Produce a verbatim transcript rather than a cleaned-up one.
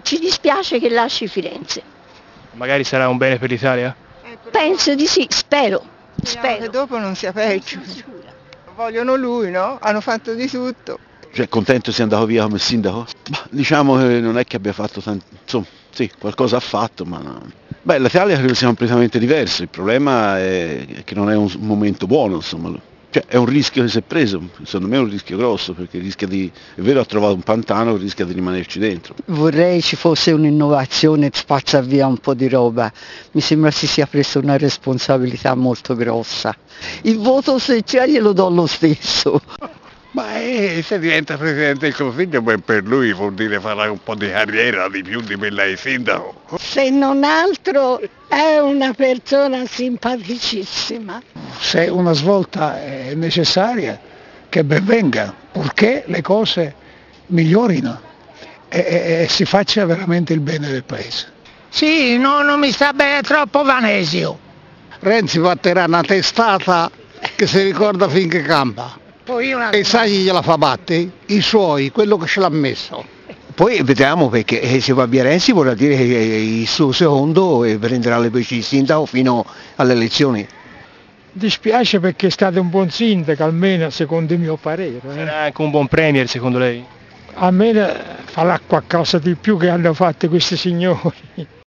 ci dispiace che lasci Firenze. Magari sarà un bene per l'Italia? Penso di sì, spero. Speriamo spero. che dopo non sia peggio. Vogliono lui, no? Hanno fatto di tutto. Cioè, contento sia andato via come sindaco? Bah, diciamo che non è che abbia fatto tanto, insomma, sì, qualcosa ha fatto, ma no. Beh, l'Italia credo sia completamente diverso, il problema è che non è un momento buono, insomma. Cioè, è un rischio che si è preso, secondo me è un rischio grosso, perché rischia di, è vero, ha trovato un pantano, rischia di rimanerci dentro. Vorrei ci fosse un'innovazione, spazza via un po' di roba, mi sembra si sia preso una responsabilità molto grossa. Il voto se c'è glielo do lo stesso. Ma eh, se diventa Presidente del Consiglio, beh, per lui vuol dire fare un po' di carriera di più di quella di sindaco. Se non altro è una persona simpaticissima. Se una svolta è necessaria, che ben venga, purché le cose migliorino e, e, e si faccia veramente il bene del paese. Sì, no, non mi sta bene troppo Vanesio. Renzi batterà una testata che si ricorda finché campa. Poi una... E sai chi gliela fa battere? I suoi, quello che ce l'ha messo. Poi vediamo, perché se va via Renzi vorrà dire che il suo secondo prenderà le veci di sindaco fino alle elezioni. Dispiace perché è stato un buon sindaco, almeno secondo il mio parere. Eh. Sarà anche un buon premier secondo lei? Almeno farà qualcosa di più che hanno fatto questi signori.